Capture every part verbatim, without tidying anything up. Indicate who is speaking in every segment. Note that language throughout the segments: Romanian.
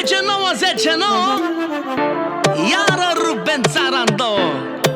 Speaker 1: zece nouă zece nouă iară rupem țara în două.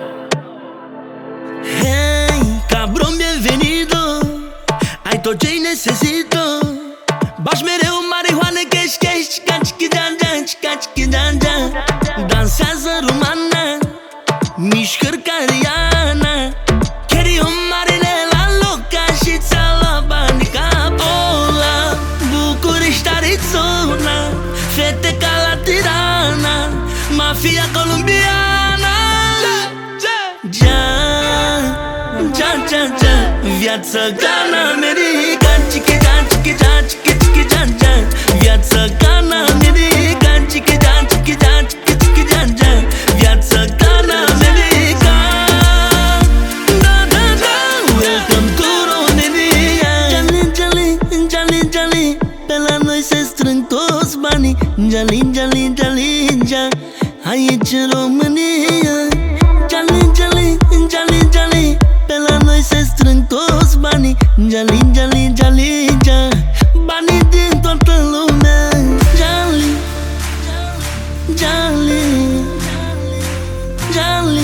Speaker 2: Hey, cabrón, bienvenido. Ai tot ce-i necesito. Bași mereu marihuane, cash, cash, caci, chidan-dan, caci, chidan-dan. Dansează rumana, mișcări cariana. Cheri o marine la loca și ți-a luat banii ca Pola. București, Arizona, fete ca la Tirana, mafia colombiana. Ja, ja, ja, ja, viață ca în America. Chichi-dan, chichi-dan, chichi-dan, dan. Viață ca în America. Chichi-dan, chichi-dan, chichi-dan, dan. Viață ca în America. Da, da, da, welcome to Romania. Jali, jali, jali, jali, pe la noi se strâng toți banii. Jali, jali, jali, jali, aici în România. Jali, jali, jali, jali, pe la noi se strâng toți banii. Jali, jali, jali, jali, banii din toată lumea. Jali, jali, jali,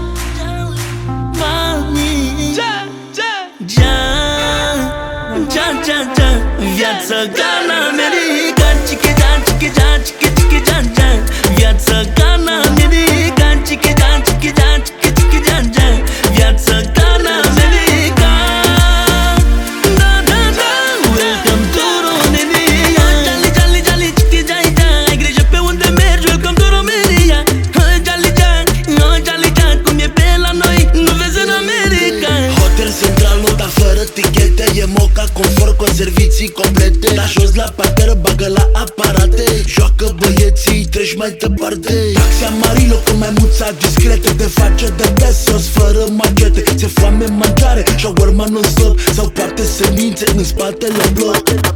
Speaker 2: banii.
Speaker 1: Ja, ja,
Speaker 2: Ja, ja, ja, ja, viață ca în America. Chichi-dan, chichi-dan, chichi-dan, dan. Viață ca în America. Chichi-dan, chichi-dan, chichi-dan, dan. Viață ca în America. Da, da, da, welcome to Romania. Jali, jali, jali, chichi-dan, dan. Ai grijă pe unde mergi, welcome to Romania. Jali, jali, oh, jali, jali, cum e pe la noi, nu vezi în America.
Speaker 3: Hotel central, nu da fără tichete. E moca, confort, cu servicii complete. La jos, la parteră, bagă la aparate. Joacă băieții, treci mai departe. Taxia Marilo cu mai muța discrete. Te face de besos, fără machete. Ți-e foame, mâncare, shawarma non-stop. Sau poate semințe în spatele bloc.